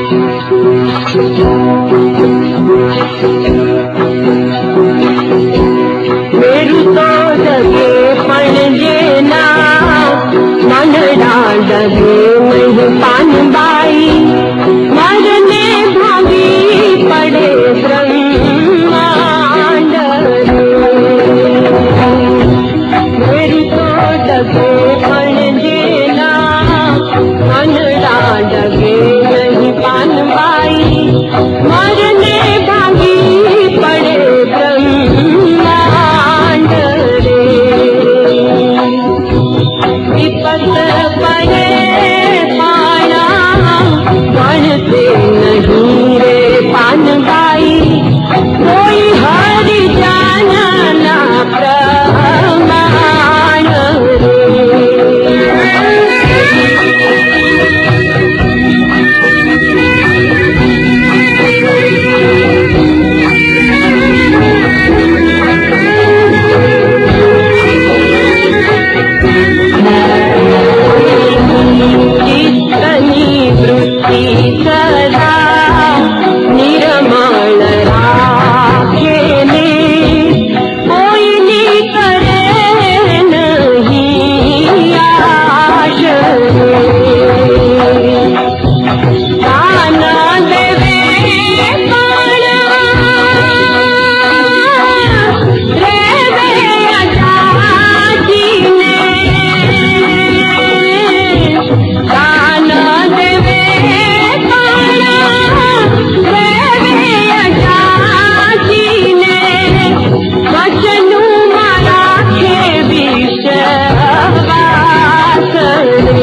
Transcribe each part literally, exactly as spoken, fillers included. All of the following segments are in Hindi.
मेरू तो लगे पणजे ना मन डांडगे नहीं पान बाई मरने भागी पड़े ब्रह्मांड मेरू तो लगे पणजे ना मन डांडगे नहीं पान बाई मरने भागी पड़े ब्रह्मांड रे विपत पड़े पाना बनते नहीं रे पान बाई कोई हरि जाना ना प्रमाण चित्तनी वृत्ति सदा निर्मल राखेने कोई नी करे नहीं आश दाना देवे पाना रेवे अजाजी ने दाना देवे पाना रेवे अजाजी ने वचनु मारा खे विश्वास रे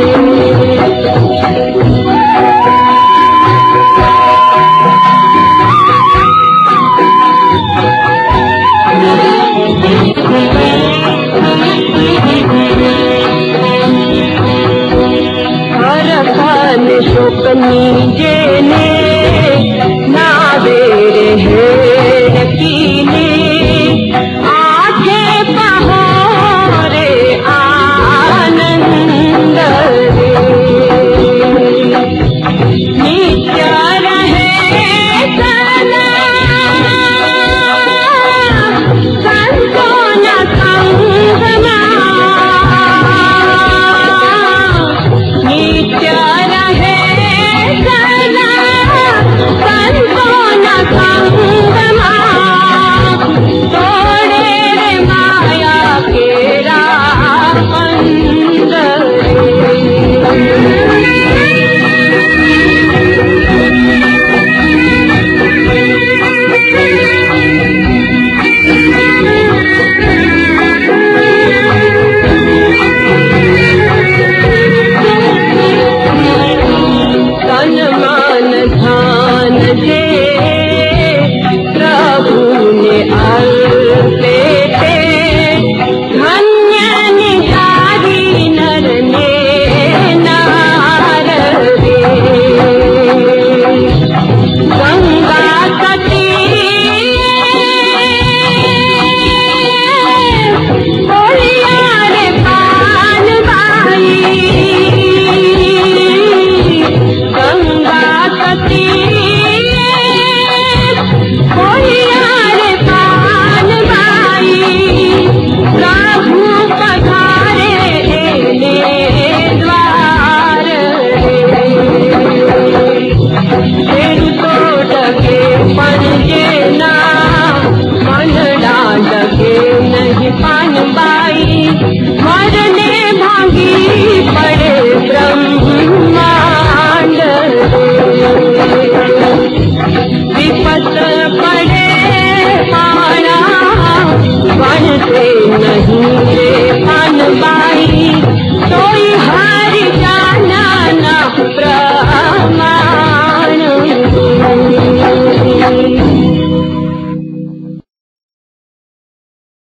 हर खान शोकनी जेने